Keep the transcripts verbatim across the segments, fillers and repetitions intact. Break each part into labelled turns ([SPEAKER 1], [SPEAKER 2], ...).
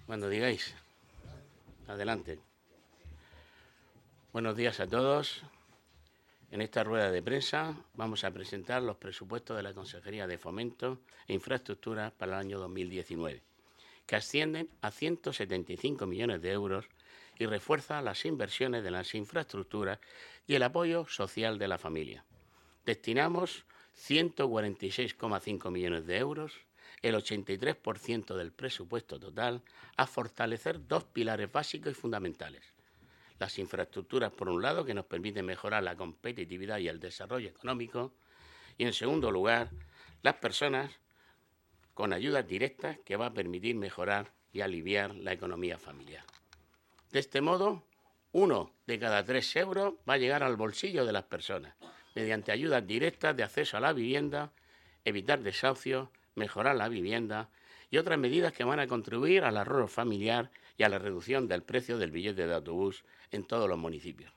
[SPEAKER 1] Cuando digáis. Adelante. Buenos días a todos. En esta rueda de prensa vamos a presentar los presupuestos de la Consejería de Fomento e Infraestructuras para el año dos mil diecinueve, que ascienden a ciento setenta y cinco millones de euros y refuerza las inversiones de las infraestructuras y el apoyo social de la familia. Destinamos ciento cuarenta y seis coma cinco millones de euros, el ochenta y tres por ciento del presupuesto total, a fortalecer dos pilares básicos y fundamentales. Las infraestructuras, por un lado, que nos permiten mejorar la competitividad y el desarrollo económico, y, en segundo lugar, las personas con ayudas directas que va a permitir mejorar y aliviar la economía familiar. De este modo, uno de cada tres euros va a llegar al bolsillo de las personas, mediante ayudas directas de acceso a la vivienda, evitar desahucios, mejorar la vivienda y otras medidas que van a contribuir al ahorro familiar y a la reducción del precio del billete de autobús en todos los municipios.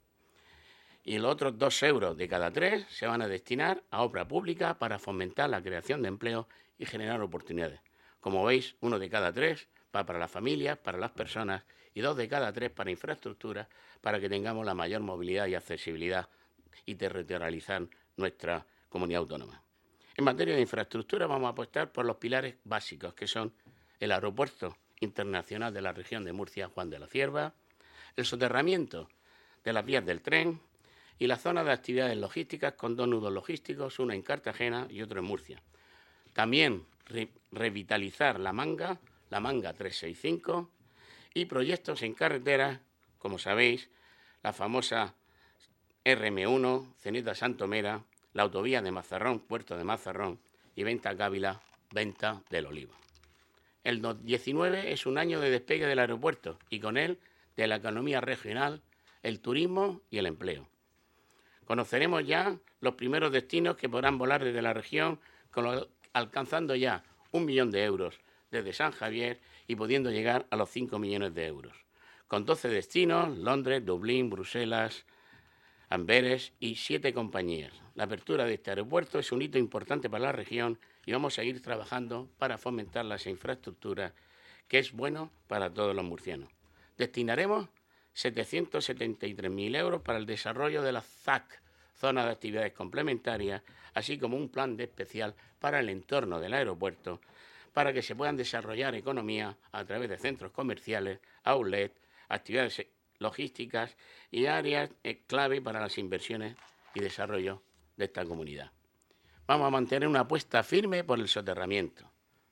[SPEAKER 1] Y los otros dos euros de cada tres se van a destinar a obra pública para fomentar la creación de empleo y generar oportunidades. Como veis, uno de cada tres va para las familias, para las personas, y dos de cada tres para infraestructuras, para que tengamos la mayor movilidad y accesibilidad y territorializar nuestra comunidad autónoma. En materia de infraestructura vamos a apostar por los pilares básicos, que son el Aeropuerto Internacional de la Región de Murcia, Juan de la Cierva, el soterramiento de las vías del tren y la zona de actividades logísticas con dos nudos logísticos, uno en Cartagena y otro en Murcia. También re revitalizar la manga, la manga trescientos sesenta y cinco, y proyectos en carreteras, como sabéis, la famosa R M uno, Ceneta-Santomera, la autovía de Mazarrón, Puerto de Mazarrón, y Venta-Cávila, Venta del Olivo. El dos mil diecinueve es un año de despegue del aeropuerto y con él de la economía regional, el turismo y el empleo. Conoceremos ya los primeros destinos que podrán volar desde la región, alcanzando ya un millón de euros desde San Javier y pudiendo llegar a los cinco millones de euros. Con doce destinos, Londres, Dublín, Bruselas, Amberes y siete compañías. La apertura de este aeropuerto es un hito importante para la región y vamos a seguir trabajando para fomentar las infraestructuras, que es bueno para todos los murcianos. Destinaremos setecientos setenta y tres mil euros para el desarrollo de la Z A C, Zona de Actividades Complementarias, así como un plan de especial para el entorno del aeropuerto, para que se puedan desarrollar economía a través de centros comerciales, outlets, actividades logísticas y áreas clave para las inversiones y desarrollo de esta comunidad. Vamos a mantener una apuesta firme por el soterramiento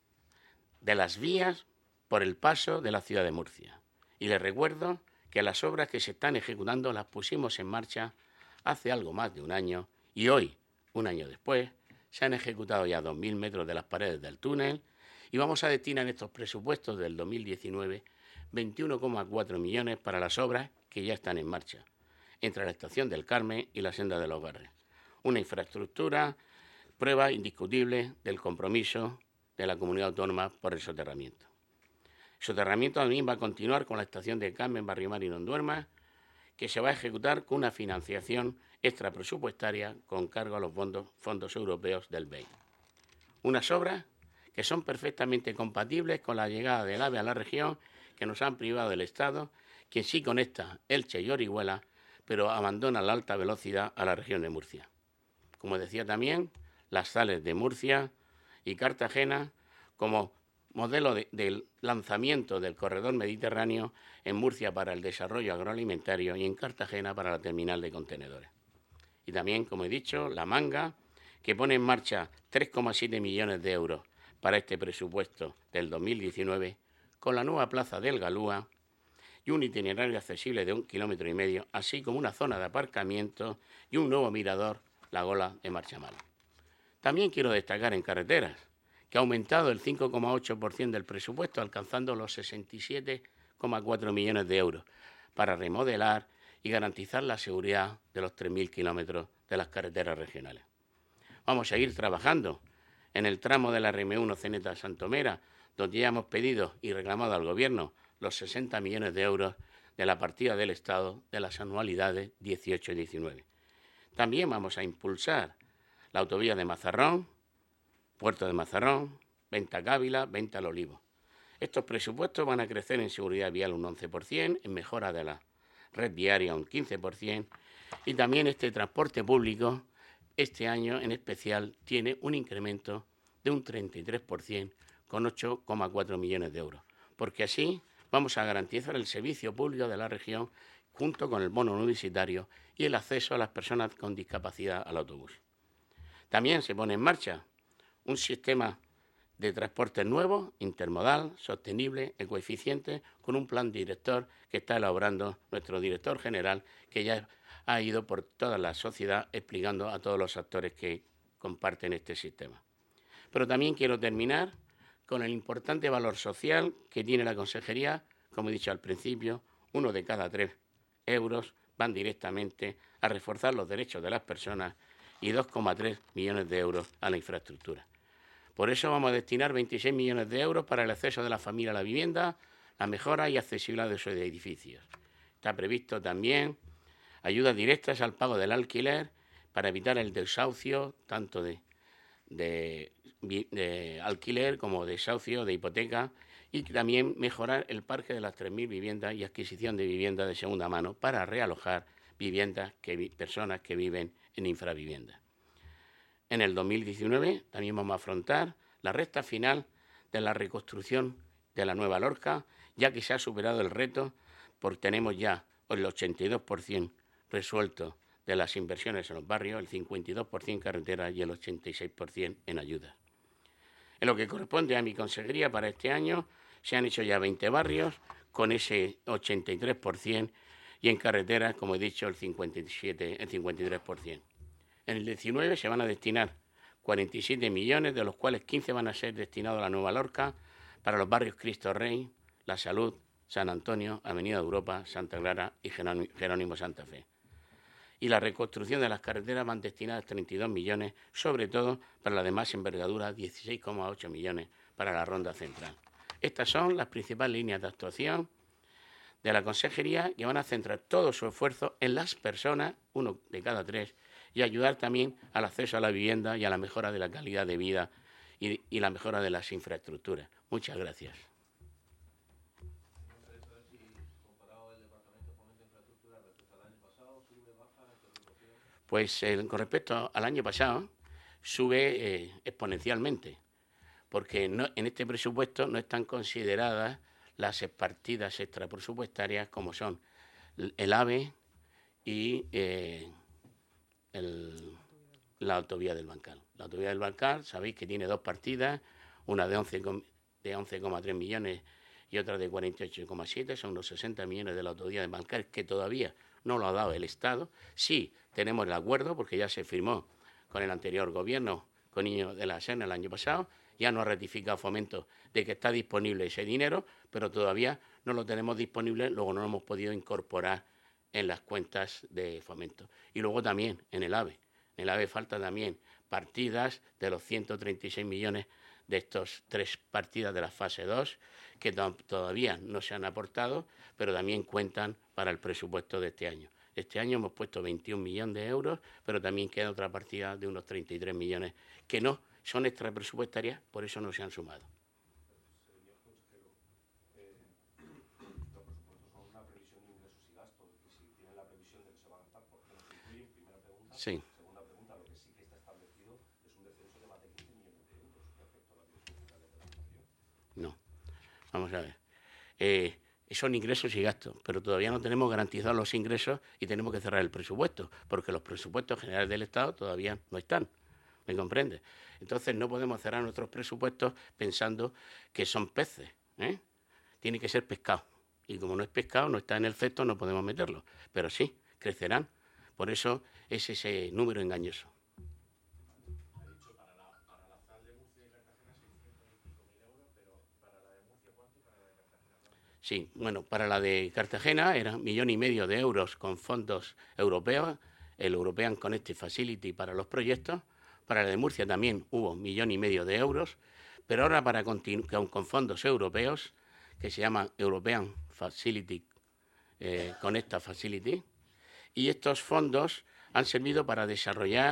[SPEAKER 1] de las vías por el paso de la ciudad de Murcia. Y les recuerdo que las obras que se están ejecutando las pusimos en marcha hace algo más de un año y hoy, un año después, se han ejecutado ya dos mil metros de las paredes del túnel y vamos a destinar en estos presupuestos del dos mil diecinueve veintiuno coma cuatro millones para las obras que ya están en marcha, entre la Estación del Carmen y la Senda de los Barres. Una infraestructura, prueba indiscutible del compromiso de la comunidad autónoma por el soterramiento. El soterramiento también va a continuar con la Estación del Carmen, Barrio Mar y Nonduermas, que se va a ejecutar con una financiación extrapresupuestaria con cargo a los fondos, fondos europeos del B E I. Unas obras que son perfectamente compatibles con la llegada del AVE a la región, que nos han privado del Estado, quien sí conecta Elche y Orihuela, pero abandona la alta velocidad a la región de Murcia. Como decía también, las sales de Murcia y Cartagena como modelo de, de lanzamiento del corredor mediterráneo en Murcia para el desarrollo agroalimentario y en Cartagena para la terminal de contenedores. Y también, como he dicho, la manga, que pone en marcha tres coma siete millones de euros para este presupuesto del dos mil diecinueve, con la nueva plaza del Galúa y un itinerario accesible de un kilómetro y medio, así como una zona de aparcamiento y un nuevo mirador, la Gola de Marchamal. También quiero destacar en carreteras, que ha aumentado el cinco coma ocho por ciento del presupuesto, alcanzando los sesenta y siete coma cuatro millones de euros, para remodelar y garantizar la seguridad de los tres mil kilómetros de las carreteras regionales. Vamos a seguir trabajando en el tramo de la R M uno Ceneta-Santomera, donde ya hemos pedido y reclamado al Gobierno los sesenta millones de euros de la partida del Estado de las anualidades dieciocho y diecinueve. También vamos a impulsar la autovía de Mazarrón, Puerto de Mazarrón, Venta-Cávila, Venta al Olivo. Estos presupuestos van a crecer en seguridad vial un once por ciento, en mejora de la red viaria un quince por ciento y también este transporte público este año en especial tiene un incremento de un treinta y tres por ciento con ocho coma cuatro millones de euros, porque así vamos a garantizar el servicio público de la región junto con el bono universitario y el acceso a las personas con discapacidad al autobús. También se pone en marcha un sistema de transporte nuevo, intermodal, sostenible, ecoeficiente, con un plan director que está elaborando nuestro director general, que ya ha ido por toda la sociedad explicando a todos los actores que comparten este sistema. Pero también quiero terminar con el importante valor social que tiene la consejería. Como he dicho al principio, uno de cada tres euros van directamente a reforzar los derechos de las personas y dos coma tres millones de euros a la infraestructura. Por eso vamos a destinar veintiséis millones de euros para el acceso de la familia a la vivienda, la mejora y accesibilidad de sus edificios. Está previsto también ayudas directas al pago del alquiler para evitar el desahucio tanto de, de, de alquiler como de desahucio de hipoteca y también mejorar el parque de las tres mil viviendas y adquisición de viviendas de segunda mano para realojar viviendas que, personas que viven en infraviviendas. En el dos mil diecinueve también vamos a afrontar la recta final de la reconstrucción de la Nueva Lorca, ya que se ha superado el reto, porque tenemos ya el ochenta y dos por ciento resuelto de las inversiones en los barrios, el cincuenta y dos por ciento en carreteras y el ochenta y seis por ciento en ayudas. En lo que corresponde a mi consejería para este año, se han hecho ya veinte barrios con ese ochenta y tres por ciento y en carreteras, como he dicho, el cincuenta y siete, el cincuenta y tres por ciento. En el diecinueve se van a destinar cuarenta y siete millones, de los cuales quince van a ser destinados a la Nueva Lorca para los barrios Cristo Rey, La Salud, San Antonio, Avenida Europa, Santa Clara y Jerónimo Santa Fe. Y la reconstrucción de las carreteras van destinadas treinta y dos millones, sobre todo para la de más envergadura, dieciséis coma ocho millones para la Ronda Central. Estas son las principales líneas de actuación de la consejería, que van a centrar todo su esfuerzo en las personas, uno de cada tres, y ayudar también al acceso a la vivienda y a la mejora de la calidad de vida y, y la mejora de las infraestructuras. Muchas gracias. Pues eh, con respecto al año pasado, sube eh, exponencialmente, porque no, en este presupuesto no están consideradas las partidas extrapresupuestarias como son el AVE y eh, el, la autovía del Bancal. La autovía del Bancal, sabéis que tiene dos partidas, una de once coma tres millones y otra de cuarenta y ocho coma siete, son los sesenta millones de la autovía del Bancal, que todavía no lo ha dado el Estado. Sí, tenemos el acuerdo, porque ya se firmó con el anterior gobierno, con Íñigo de la Serna el año pasado, ya no ha ratificado Fomento de que está disponible ese dinero, pero todavía no lo tenemos disponible, luego no lo hemos podido incorporar en las cuentas de Fomento. Y luego también en el AVE. En el AVE falta también partidas de los ciento treinta y seis millones de estas tres partidas de la fase dos, que to- todavía no se han aportado, pero también cuentan para el presupuesto de este año. Este año hemos puesto veintiún millones de euros, pero también queda otra partida de unos treinta y tres millones que no son extrapresupuestarias, por eso no se han sumado.
[SPEAKER 2] Señor consejero, eh, los presupuestos son una previsión de ingresos y gastos, que si tienen la previsión de que se va a gastar, ¿por qué no se incluyen? Primera pregunta.
[SPEAKER 1] Sí.
[SPEAKER 2] Segunda pregunta, lo que sí que está establecido es un descenso de más de quince millones de euros respecto a la Dirección General de Planificación.
[SPEAKER 1] No, vamos a ver. Eh, son ingresos y gastos, pero todavía no tenemos garantizados los ingresos y tenemos que cerrar el presupuesto, porque los presupuestos generales del Estado todavía no están. ¿Me comprende? Entonces no podemos cerrar nuestros presupuestos pensando que son peces, ¿eh? Tiene que ser pescado. Y como no es pescado, no está en el cesto, no podemos meterlo. Pero sí, crecerán. Por eso es ese número engañoso.
[SPEAKER 2] Ha dicho para la, para la sal de Murcia y Cartagena seiscientos y pico mil euros, pero para la de Murcia ¿cuánto y para la de Cartagena cuánto?
[SPEAKER 1] Sí, bueno, para la de Cartagena era un millón y medio de euros con fondos europeos, el European Connected Facility para los proyectos. Para la de Murcia también hubo un millón y medio de euros, pero ahora para continu- con fondos europeos, que se llama European Facility, eh, Connecta Facility, y estos fondos han servido para desarrollar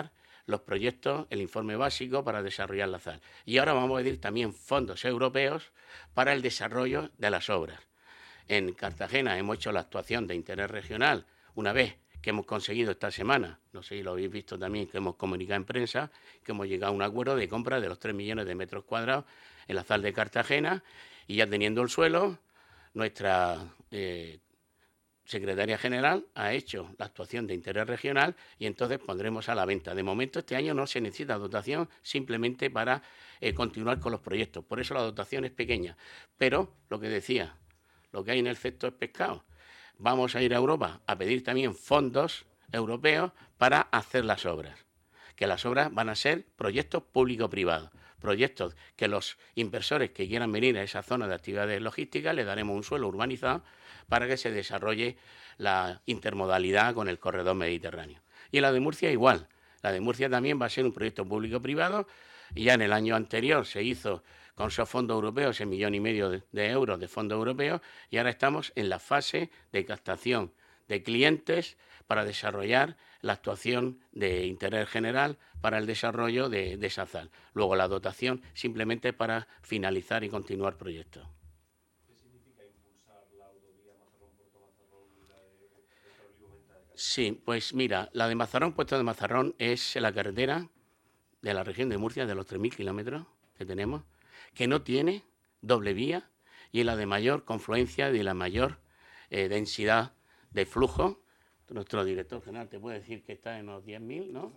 [SPEAKER 1] los proyectos, el informe básico para desarrollar la Z A L. Y ahora vamos a pedir también fondos europeos para el desarrollo de las obras. En Cartagena hemos hecho la actuación de interés regional una vez que hemos conseguido esta semana, no sé si lo habéis visto también, que hemos comunicado en prensa, que hemos llegado a un acuerdo de compra de los tres millones de metros cuadrados en la Z A L de Cartagena, y ya teniendo el suelo, nuestra eh, secretaria general ha hecho la actuación de interés regional y entonces pondremos a la venta. De momento este año no se necesita dotación simplemente para eh, continuar con los proyectos, por eso la dotación es pequeña, pero lo que decía, lo que hay en el cesto es pescado. Vamos a ir a Europa a pedir también fondos europeos para hacer las obras, que las obras van a ser proyectos público-privados, proyectos que los inversores que quieran venir a esa zona de actividades logísticas les daremos un suelo urbanizado para que se desarrolle la intermodalidad con el corredor mediterráneo. Y en la de Murcia igual, la de Murcia también va a ser un proyecto público-privado y ya en el año anterior se hizo con esos fondos europeos, ese millón y medio de, de euros de fondos europeos, y ahora estamos en la fase de captación de clientes para desarrollar la actuación de interés general para el desarrollo de, de esa Z A L. Luego la dotación simplemente para finalizar y continuar proyectos.
[SPEAKER 2] ¿Qué significa impulsar la autovía Mazarrón-Puerto Mazarrón y la de, de Torrelibo-Venta de Cádiz?
[SPEAKER 1] Sí, pues mira, la de Mazarrón, Puerto de Mazarrón, es la carretera de la región de Murcia, de los tres mil kilómetros que tenemos, que no tiene doble vía y es la de mayor confluencia, de la mayor eh, densidad de flujo. Nuestro director general te puede decir que está en los diez mil, ¿no?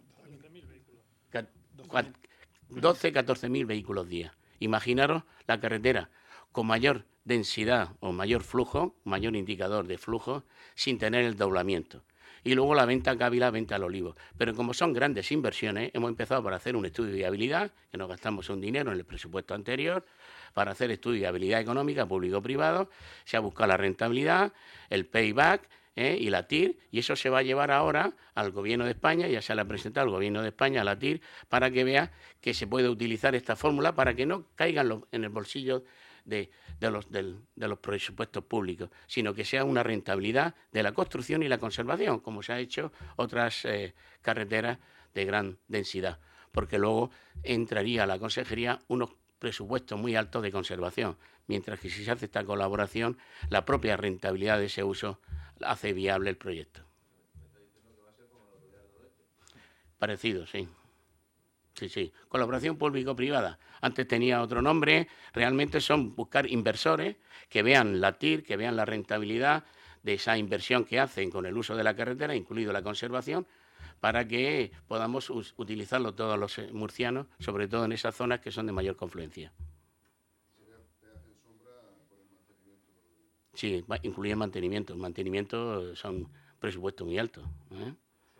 [SPEAKER 1] doce, catorce mil vehículos día. Imaginaros la carretera con mayor densidad o mayor flujo, mayor indicador de flujo, sin tener el doblamiento. Y luego la venta a Ávila, venta al Olivo. Pero como son grandes inversiones, hemos empezado por hacer un estudio de viabilidad, que nos gastamos un dinero en el presupuesto anterior, para hacer estudio de viabilidad económica público-privado, se ha buscado la rentabilidad, el payback, ¿eh? y la T I R, y eso se va a llevar ahora al Gobierno de España, ya se le ha presentado al Gobierno de España, a la T I R, para que vea que se puede utilizar esta fórmula para que no caigan los, en el bolsillo de, de, los, de, de los presupuestos públicos, sino que sea una rentabilidad de la construcción y la conservación, como se ha hecho otras eh, carreteras de gran densidad, porque luego entraría a la consejería unos presupuestos muy altos de conservación, mientras que si se hace esta colaboración, la propia rentabilidad de ese uso hace viable el proyecto. Parecido, sí. Sí, sí. Colaboración público-privada. Antes tenía otro nombre. Realmente son buscar inversores que vean la T I R, que vean la rentabilidad de esa inversión que hacen con el uso de la carretera, incluido la conservación, para que podamos utilizarlo todos los murcianos, sobre todo en esas zonas que son de mayor confluencia. Sí, incluye mantenimiento. Mantenimiento son presupuestos muy altos, ¿eh?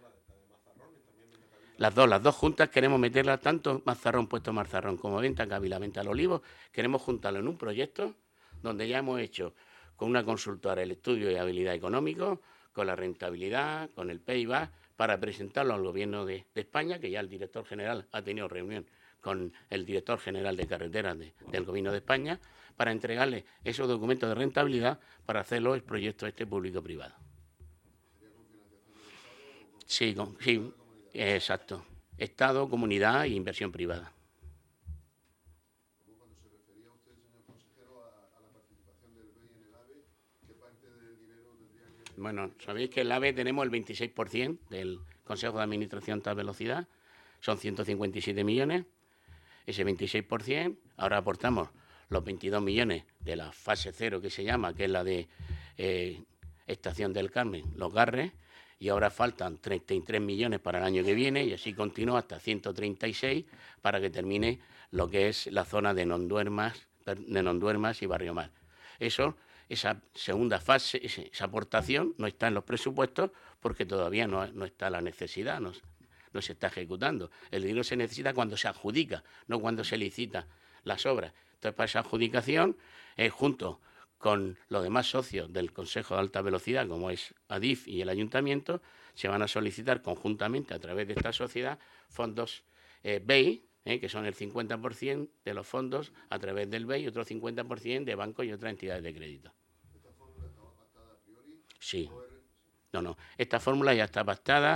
[SPEAKER 1] Las dos, las dos juntas queremos meterlas, tanto Mazarrón, Puerto Mazarrón, como Venta Ávila, Venta al Olivo, queremos juntarlo en un proyecto donde ya hemos hecho con una consultora el estudio de habilidad económico, con la rentabilidad, con el payback, para presentarlo al Gobierno de, de España, que ya el director general ha tenido reunión con el director general de carreteras de, del Gobierno de España, para entregarle esos documentos de rentabilidad para hacerlo el proyecto este público-privado. Sí, con, sí, exacto. Estado, comunidad e inversión privada.
[SPEAKER 3] Cuando se refería usted, señor consejero, a, a la participación del B E I en el AVE, ¿qué parte del dinero tendría que...?
[SPEAKER 1] Bueno, sabéis que en el AVE tenemos el veintiséis por ciento del Consejo de Administración de Alta Velocidad, son ciento cincuenta y siete millones, ese veintiséis por ciento, ahora aportamos los veintidós millones de la fase cero que se llama, que es la de eh, Estación del Carmen, Los Garres, y ahora faltan treinta y tres millones para el año que viene y así continúa hasta ciento treinta y seis para que termine lo que es la zona de Nonduermas, de Nonduermas y Barrio Mar. Eso, esa segunda fase, esa aportación no está en los presupuestos porque todavía no, no está la necesidad, no, no se está ejecutando. El dinero se necesita cuando se adjudica, no cuando se licita las obras. Entonces, para esa adjudicación, eh, junto con los demás socios del Consejo de Alta Velocidad, como es Adif y el Ayuntamiento, se van a solicitar conjuntamente a través de esta sociedad fondos eh, B E I, eh, que son el cincuenta por ciento de los fondos a través del B E I y otro cincuenta por ciento de bancos y otras entidades de crédito.
[SPEAKER 3] ¿Esta fórmula estaba pactada a priori?
[SPEAKER 1] Sí. No, no. Esta fórmula ya está pactada.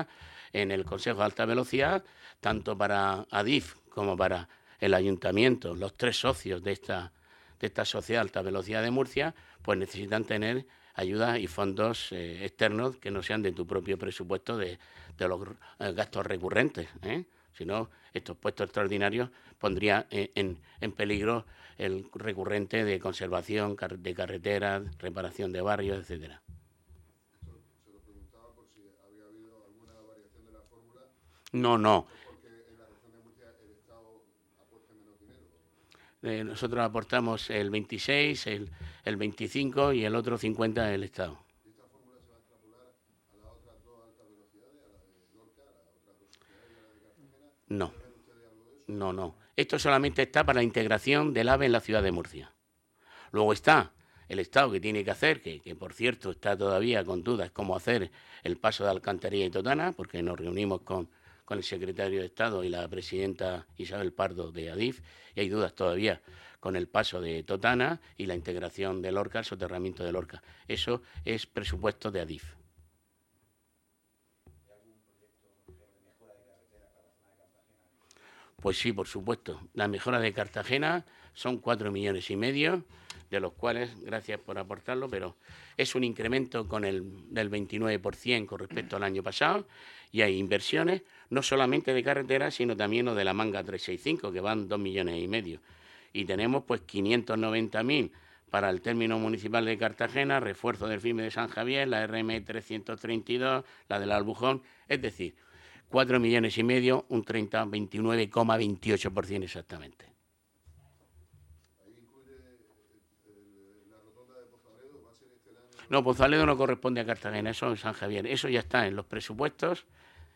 [SPEAKER 1] en el Consejo de Alta Velocidad, tanto para Adif como para el Ayuntamiento, los tres socios de esta, de esta sociedad de alta velocidad de Murcia, pues necesitan tener ayudas y fondos eh, externos que no sean de tu propio presupuesto de, de los eh, gastos recurrentes, ¿eh? Si no, estos puestos extraordinarios pondrían en, en, en peligro el recurrente de conservación de carreteras, reparación de barrios, etcétera.
[SPEAKER 3] Se lo preguntaba por si había habido alguna variación de la fórmula.
[SPEAKER 1] No, no.
[SPEAKER 3] Porque en la región de Murcia el Estado aporte menos dinero.
[SPEAKER 1] Eh, nosotros aportamos el veintiséis, el, el veinticinco y el otro cincuenta del Estado.
[SPEAKER 3] ¿Y esta fórmula se va a extrapolar a las otras dos altas velocidades, a la de Lorca, a las otras dos sociedades y a la de Cartagena?
[SPEAKER 1] No.
[SPEAKER 3] ¿Prevén ustedes algo de eso?
[SPEAKER 1] No, no. Esto solamente está para la integración del AVE en la ciudad de Murcia. Luego está el Estado que tiene que hacer, que, que por cierto está todavía con dudas cómo hacer el paso de Alcantarilla y Totana, porque nos reunimos con, con el secretario de Estado y la presidenta Isabel Pardo de Adif, y hay dudas todavía con el paso de Totana y la integración de Lorca, el soterramiento de Lorca. Eso es presupuesto de Adif. Pues sí, por supuesto. La mejora de Cartagena son cuatro millones y medio, de los cuales, gracias por aportarlo, pero es un incremento con el del veintinueve por ciento con respecto al año pasado, y hay inversiones no solamente de carreteras, sino también lo de la Manga trescientos sesenta y cinco, que van dos millones y medio. Y tenemos pues quinientos noventa mil para el término municipal de Cartagena, refuerzo del firme de San Javier, la R M trescientos treinta y dos, la del Albujón, es decir, cuatro millones y medio, un treinta, veintinueve coma veintiocho por ciento exactamente.
[SPEAKER 3] ¿Ahí incluye eh, la rotonda de Pozaledo? ¿Va a ser este el año?
[SPEAKER 1] No, Pozaledo no corresponde a Cartagena, eso es San Javier. Eso ya está en los presupuestos.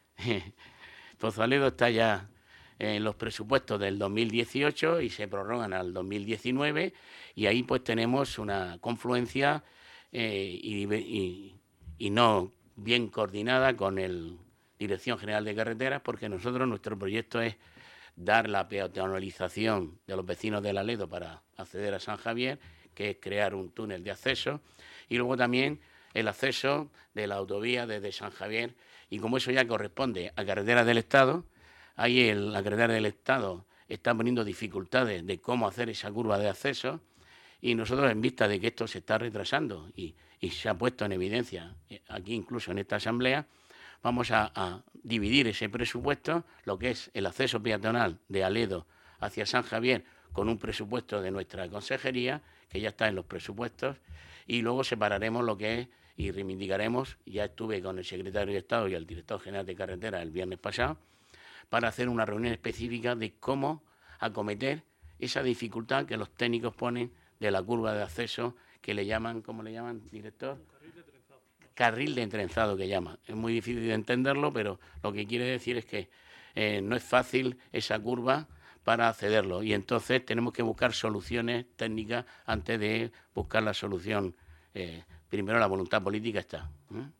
[SPEAKER 1] Pozaledo está ya en los presupuestos del dos mil dieciocho y se prorrogan al dos mil diecinueve, y ahí pues tenemos una confluencia eh, y, y, y no bien coordinada con el Dirección General de Carreteras, porque nosotros, nuestro proyecto es dar la peatonalización de los vecinos del Aledo para acceder a San Javier, que es crear un túnel de acceso, y luego también el acceso de la autovía desde San Javier, y como eso ya corresponde a carreteras del Estado, ahí el, la carretera del Estado está poniendo dificultades de cómo hacer esa curva de acceso, y nosotros, en vista de que esto se está retrasando y, y se ha puesto en evidencia aquí incluso en esta asamblea, vamos a, a dividir ese presupuesto, lo que es el acceso peatonal de Aledo hacia San Javier, con un presupuesto de nuestra consejería, que ya está en los presupuestos, y luego separaremos lo que es y reivindicaremos, ya estuve con el secretario de Estado y el director general de carretera el viernes pasado, para hacer una reunión específica de cómo acometer esa dificultad que los técnicos ponen de la curva de acceso, que le llaman, ¿cómo le llaman, director? Carril de entrenzado que llama. Es muy difícil de entenderlo, pero lo que quiere decir es que eh, no es fácil esa curva para accederlo, y entonces tenemos que buscar soluciones técnicas antes de buscar la solución. Eh, primero la voluntad política está, ¿eh?